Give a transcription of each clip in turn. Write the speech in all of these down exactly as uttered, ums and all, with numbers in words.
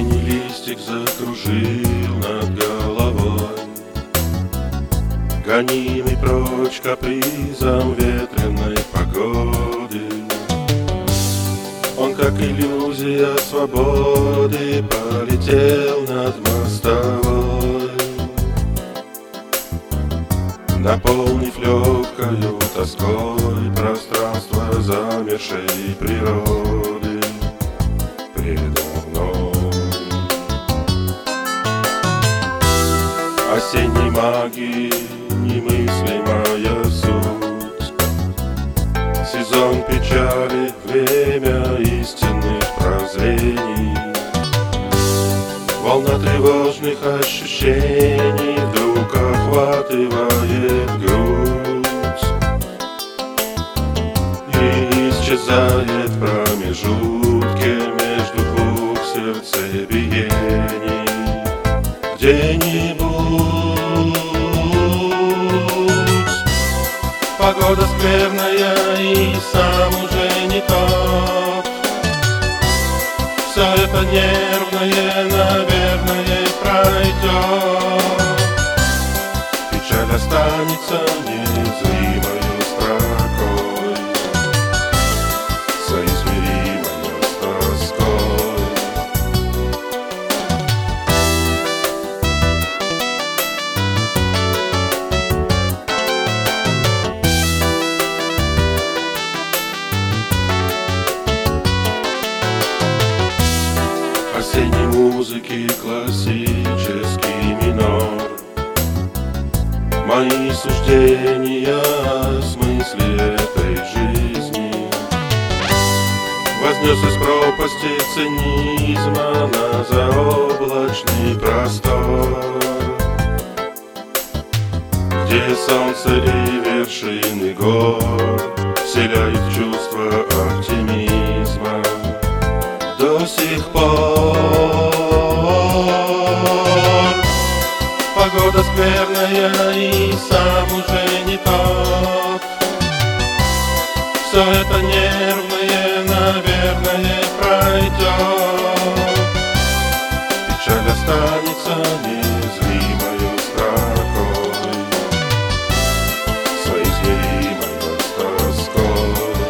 Осенний листик закружил над головой, гонимый прочь капризом ветреной погоды. Он, как иллюзия свободы, полетел над мостовой, наполнив легкою тоской пространство замершей природы предо мной. Осенней магии немыслимая суть, сезон печали, время истинных прозрений, волна тревожных ощущений вдруг охватывает грудь и исчезает в промежутке между двух сердцебиений где-нибудь. Погода скверная и сам уже не тот. Все это нервное, наверное, пройдет. Печаль останется незримою строкой, соизмеримою с тоской. Осенней музыки классический минор, мои суждения о смысле этой жизни вознес из пропасти цинизма на заоблачный простор, где солнце и вершины гор вселяют чувство оптимизма. До сих пор погода скверная и сам уже не тот. Все это нервное, наверное, пройдет. Печаль останется незримою строкой, соизмеримою с тоской.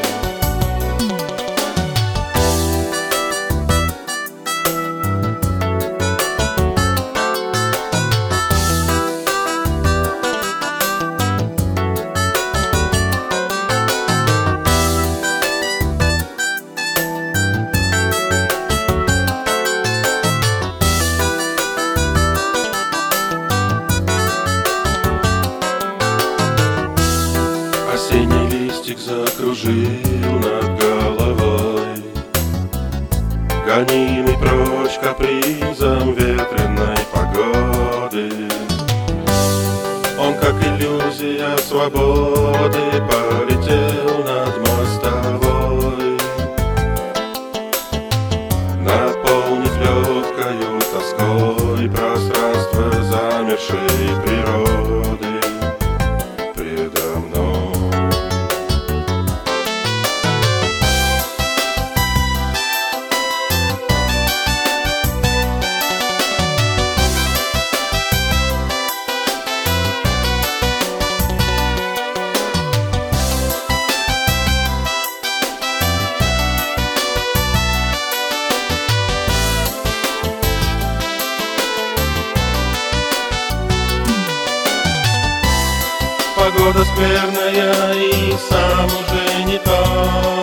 Осенний листик закружил над головой, гонимый прочь капризом ветреной погоды. Он, как иллюзия свободы, полетел над мостовой, наполнив легкою тоской пространство замершей природы предо мной. Погода скверная и сам уже не тот.